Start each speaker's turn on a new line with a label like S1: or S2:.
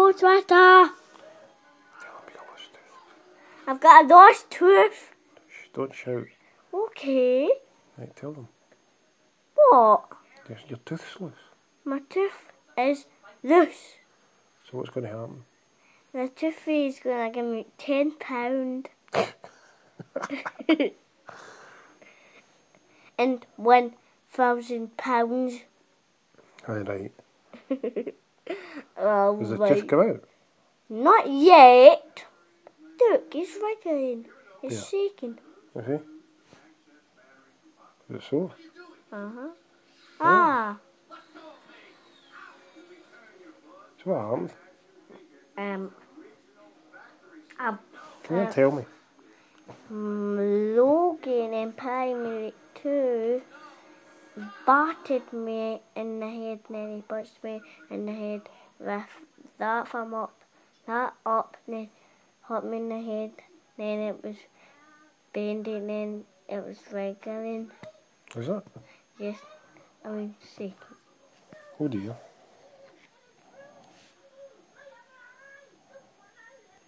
S1: what's matter?
S2: Tell him you got lost tooth.
S1: I've got a lost tooth.
S2: Shh, don't shout.
S1: Okay.
S2: Right, tell them.
S1: What?
S2: Your tooth's loose.
S1: My tooth is loose.
S2: So what's going to happen?
S1: The tooth is gonna give me £10 and £1,000.
S2: Right.
S1: Oh,
S2: Does the
S1: right.
S2: tooth come out?
S1: Not yet. Look, it's wriggling. It's
S2: Yeah.
S1: shaking.
S2: You see? Is it sore?
S1: Uh-huh.
S2: Yeah.
S1: Ah.
S2: So what happened? Come here, tell me.
S1: Logan in primary 2 battered me in the head, and then he punched me in the head with that thumb up, and then hit me in the head, then it was bending, then it was wriggling.
S2: Is that?
S1: Yes, I mean shaking.
S2: Oh dear.